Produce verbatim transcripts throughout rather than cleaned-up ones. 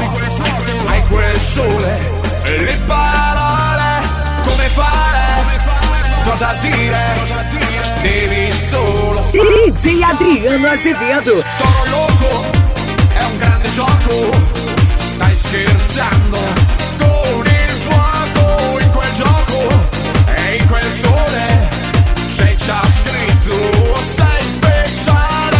hai quel sole e le parole, come fare, cosa dire, devi solo D J Adriano Azevedo. Toro Loco è un grande gioco, stai scherzando, con il fuoco in quel gioco e in quel sole c'è già scritto, sei speciale.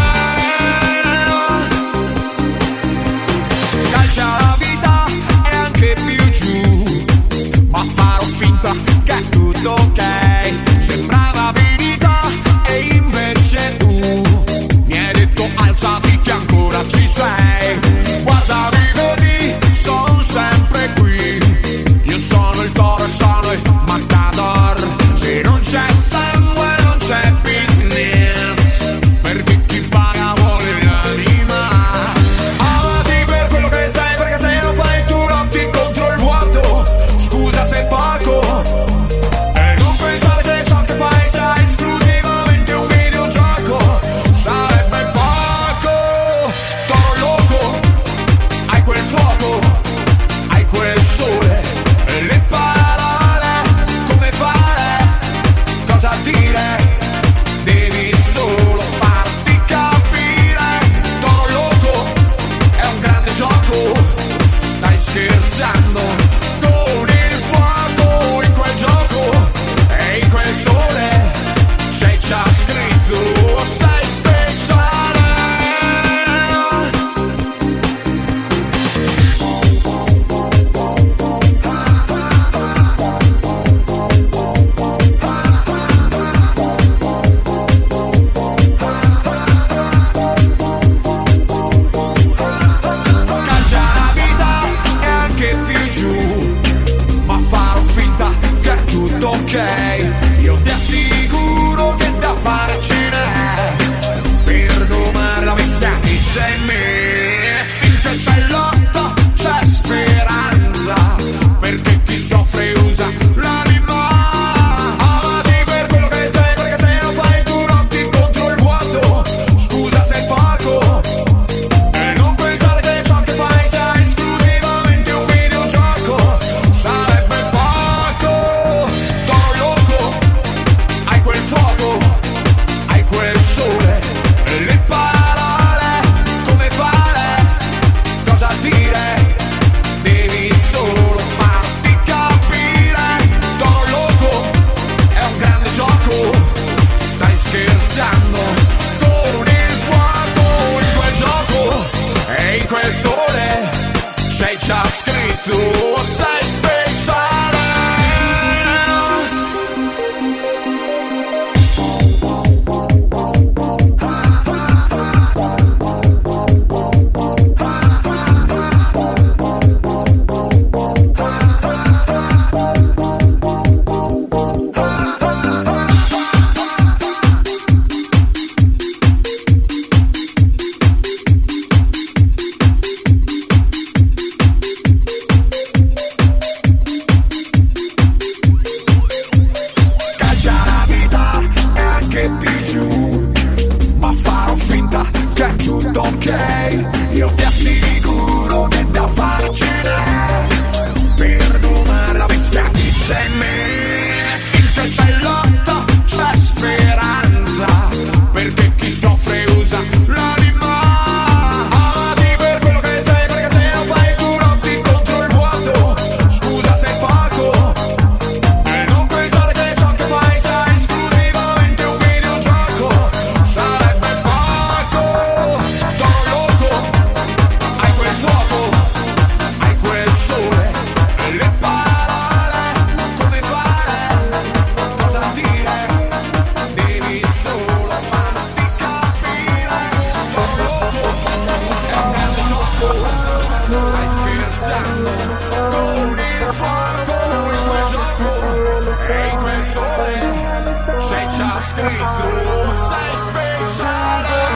Calcia la vita e anche più giù, ma farò finta che è tutto ok. Sembrava finita e invece tu mi hai detto alzati che ancora ci sei. Guarda, mi vedi, sono sempre qui. Io sono il toro e sono il matador. Se non c'è sangue non c'è business, perché chi paga vuole l'anima. Amati per quello che sei, perché se lo fai tu lotti contro il vuoto. Scusa se poco, e non pensare che ciò che fai sia esclusivamente un videogioco. Sarebbe poco. Toro Loco, hai quel fuoco, hai quel sole e le parole, come fare, cosa dire, devi solo farti capire. Toro Loco è un grande gioco, stai scherzando, con il fuoco in quel gioco e in quel sole c'è già scritto, sei speciale. Calcia la vita e anche più giù, ma farò finta che è tutto ok. Io ti assicuro che da fare ce n'è, per domare la vista che c'è in me. Finché c'è lotta c'è speranza, perché chi soffre usa l'anima. Amati per quello che sei, perché se lo fai tu lotti contro il vuoto. Scusa se è poco, e non pensare che ciò che fai sia esclusivamente un videogioco. Sarebbe poco. Toro Loco, hai quel fuoco, hai quel sole e le parole, come fare, cosa dire, devi solo farti capire. Toro Loco è un grande gioco, stai scherzando, con il fuoco in quel gioco e in quel sole c'è già scritto, sei speciale. Calcia la vita e anche più giù, ma farò finta che è tutto ok. Io ti assicuro che da farcene, per domare la vista che c'è in me. Finché c'è lotta c'è speranza, perché chi soffre usa l'anima. Amati per quello che sei, perché se lo fai tu lotti contro il vuoto. Scusa se è poco, e non pensare che ciò che fai sia esclusivamente un videogioco. Sarebbe poco. Toro Loco, hai quel fuoco, hai quel sole e le parole, come fare, cosa dire, devi solo farti capire. Toro Loco è un grande gioco, stai scherzando, con il fuoco in quel gioco e in quel sole c'è già scritto.